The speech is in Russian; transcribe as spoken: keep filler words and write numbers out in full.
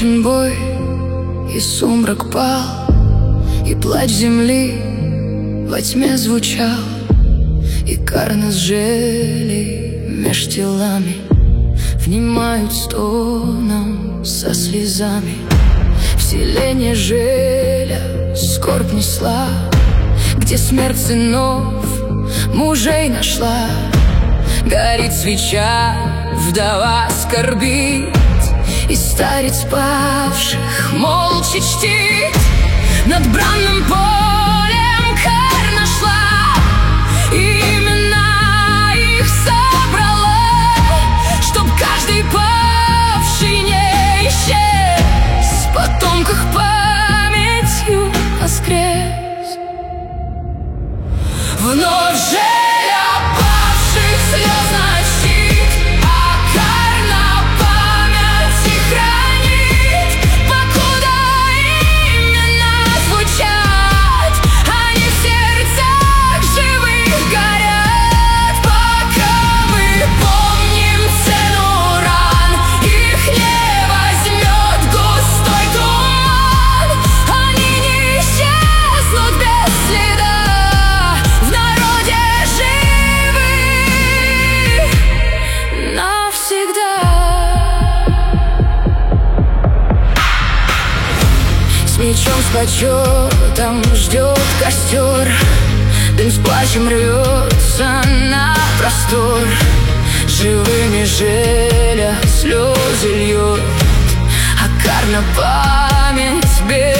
Окончен бой, и сумрак пал, и плач земли во тьме звучал, и кар нас жжели меж телами, внимают стонам со слезами. Вселение желя скорбь несла, где смерть сынов мужей нашла. Горит свеча, вдова скорбит, и старец павших молча чтит. Над бранным полем карь нашла, и имена их собрала, чтоб каждый павший не исчез, в потомках памятью воскрес. Вновь желя павших слезно чтит, а карь на памяти хранит. Покуда имена звучат, они в сердцах живых горят. Пока мы помним цену ран, их не возьмет густой туман. Они не исчезнут без следа, с мечом, с почетом ждет костер, дым с плачем рвется на простор. Живыми желя слезы льет, а кар на память без